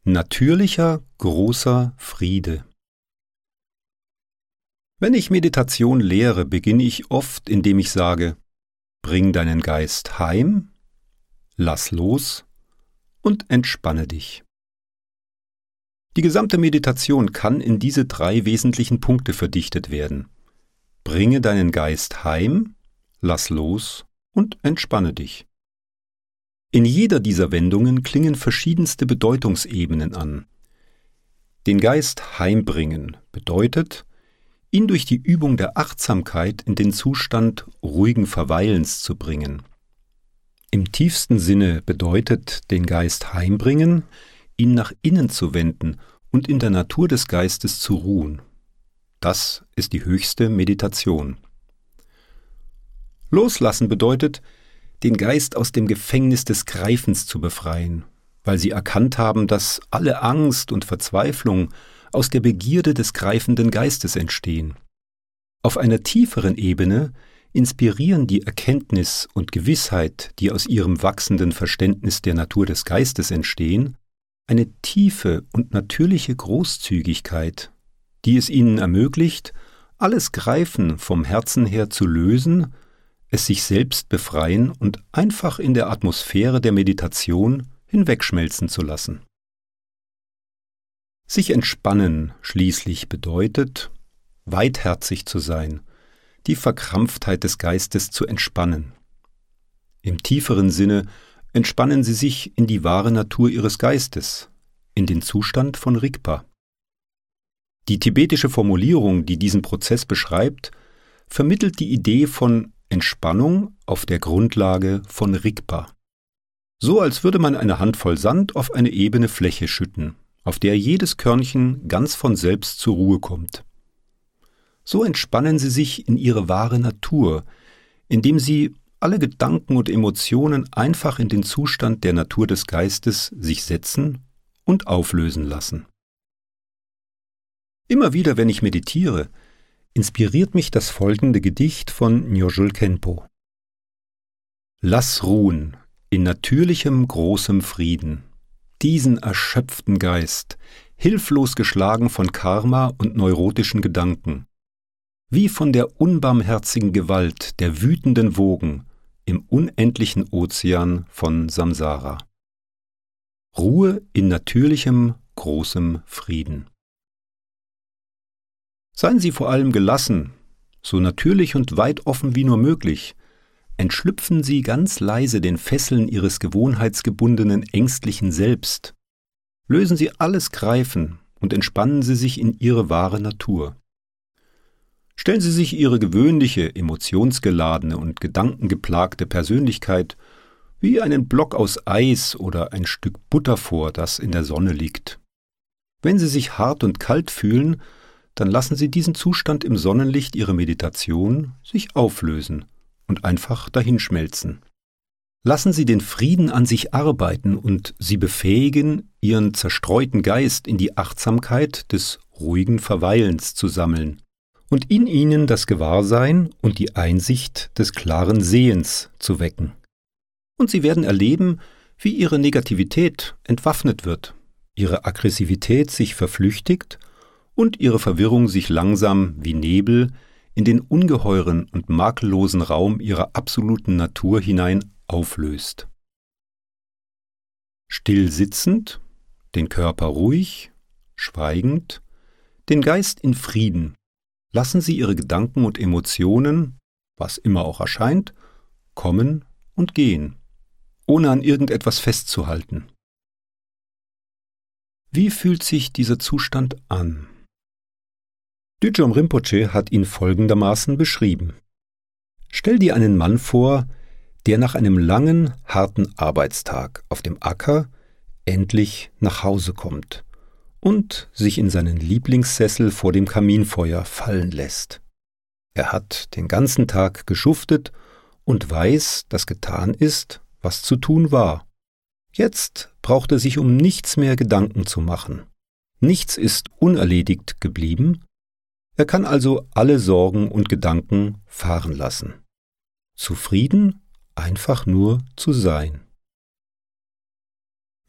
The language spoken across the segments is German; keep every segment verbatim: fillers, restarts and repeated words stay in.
Natürlicher, großer Friede. Wenn ich Meditation lehre, beginne ich oft, indem ich sage: Bring deinen Geist heim, lass los und entspanne dich. Die gesamte Meditation kann in diese drei wesentlichen Punkte verdichtet werden. Bringe deinen Geist heim, lass los und entspanne dich. In jeder dieser Wendungen klingen verschiedenste Bedeutungsebenen an. Den Geist heimbringen bedeutet, ihn durch die Übung der Achtsamkeit in den Zustand ruhigen Verweilens zu bringen. Im tiefsten Sinne bedeutet den Geist heimbringen, ihn nach innen zu wenden und in der Natur des Geistes zu ruhen. Das ist die höchste Meditation. Loslassen bedeutet, den Geist aus dem Gefängnis des Greifens zu befreien, weil sie erkannt haben, dass alle Angst und Verzweiflung aus der Begierde des greifenden Geistes entstehen. Auf einer tieferen Ebene inspirieren die Erkenntnis und Gewissheit, die aus ihrem wachsenden Verständnis der Natur des Geistes entstehen, eine tiefe und natürliche Großzügigkeit, die es ihnen ermöglicht, alles Greifen vom Herzen her zu lösen, es sich selbst befreien und einfach in der Atmosphäre der Meditation hinwegschmelzen zu lassen. Sich entspannen schließlich bedeutet, weitherzig zu sein, die Verkrampftheit des Geistes zu entspannen. Im tieferen Sinne entspannen sie sich in die wahre Natur ihres Geistes, in den Zustand von Rigpa. Die tibetische Formulierung, die diesen Prozess beschreibt, vermittelt die Idee von Entspannung auf der Grundlage von Rigpa. So als würde man eine Handvoll Sand auf eine ebene Fläche schütten, auf der jedes Körnchen ganz von selbst zur Ruhe kommt. So entspannen sie sich in ihre wahre Natur, indem sie alle Gedanken und Emotionen einfach in den Zustand der Natur des Geistes sich setzen und auflösen lassen. Immer wieder, wenn ich meditiere, inspiriert mich das folgende Gedicht von Nyojul Khenpo. Lass ruhen in natürlichem großem Frieden diesen erschöpften Geist, hilflos geschlagen von Karma und neurotischen Gedanken, wie von der unbarmherzigen Gewalt der wütenden Wogen im unendlichen Ozean von Samsara. Ruhe in natürlichem großem Frieden. Seien Sie vor allem gelassen, so natürlich und weit offen wie nur möglich. Entschlüpfen Sie ganz leise den Fesseln Ihres gewohnheitsgebundenen ängstlichen Selbst. Lösen Sie alles Greifen und entspannen Sie sich in Ihre wahre Natur. Stellen Sie sich Ihre gewöhnliche, emotionsgeladene und gedankengeplagte Persönlichkeit wie einen Block aus Eis oder ein Stück Butter vor, das in der Sonne liegt. Wenn Sie sich hart und kalt fühlen, dann lassen Sie diesen Zustand im Sonnenlicht Ihrer Meditation sich auflösen und einfach dahinschmelzen. Lassen Sie den Frieden an sich arbeiten und Sie befähigen, Ihren zerstreuten Geist in die Achtsamkeit des ruhigen Verweilens zu sammeln und in Ihnen das Gewahrsein und die Einsicht des klaren Sehens zu wecken. Und Sie werden erleben, wie Ihre Negativität entwaffnet wird, Ihre Aggressivität sich verflüchtigt und Ihre Verwirrung sich langsam wie Nebel in den ungeheuren und makellosen Raum Ihrer absoluten Natur hinein auflöst. Still sitzend, den Körper ruhig, schweigend, den Geist in Frieden, lassen Sie Ihre Gedanken und Emotionen, was immer auch erscheint, kommen und gehen, ohne an irgendetwas festzuhalten. Wie fühlt sich dieser Zustand an? Düjom Rinpoche hat ihn folgendermaßen beschrieben. Stell dir einen Mann vor, der nach einem langen, harten Arbeitstag auf dem Acker endlich nach Hause kommt und sich in seinen Lieblingssessel vor dem Kaminfeuer fallen lässt. Er hat den ganzen Tag geschuftet und weiß, dass getan ist, was zu tun war. Jetzt braucht er sich um nichts mehr Gedanken zu machen. Nichts ist unerledigt geblieben. Er kann also alle Sorgen und Gedanken fahren lassen. Zufrieden, einfach nur zu sein.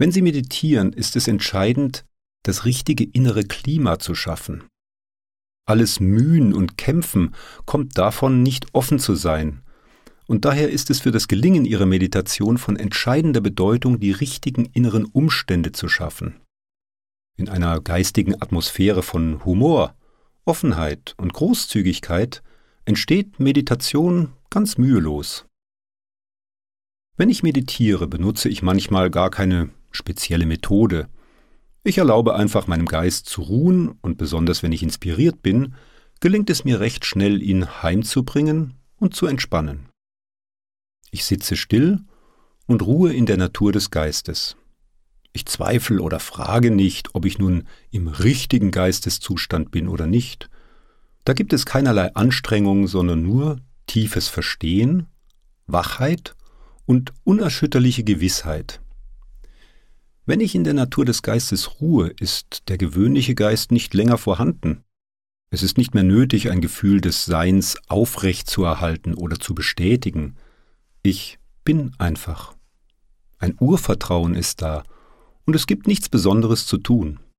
Wenn Sie meditieren, ist es entscheidend, das richtige innere Klima zu schaffen. Alles Mühen und Kämpfen kommt davon, nicht offen zu sein. Und daher ist es für das Gelingen Ihrer Meditation von entscheidender Bedeutung, die richtigen inneren Umstände zu schaffen. In einer geistigen Atmosphäre von Humor, Offenheit und Großzügigkeit entsteht Meditation ganz mühelos. Wenn ich meditiere, benutze ich manchmal gar keine spezielle Methode. Ich erlaube einfach meinem Geist zu ruhen und besonders wenn ich inspiriert bin, gelingt es mir recht schnell, ihn heimzubringen und zu entspannen. Ich sitze still und ruhe in der Natur des Geistes. Ich zweifle oder frage nicht, ob ich nun im richtigen Geisteszustand bin oder nicht. Da gibt es keinerlei Anstrengung, sondern nur tiefes Verstehen, Wachheit und unerschütterliche Gewissheit. Wenn ich in der Natur des Geistes ruhe, ist der gewöhnliche Geist nicht länger vorhanden. Es ist nicht mehr nötig, ein Gefühl des Seins aufrechtzuerhalten oder zu bestätigen. Ich bin einfach. Ein Urvertrauen ist da und es gibt nichts Besonderes zu tun.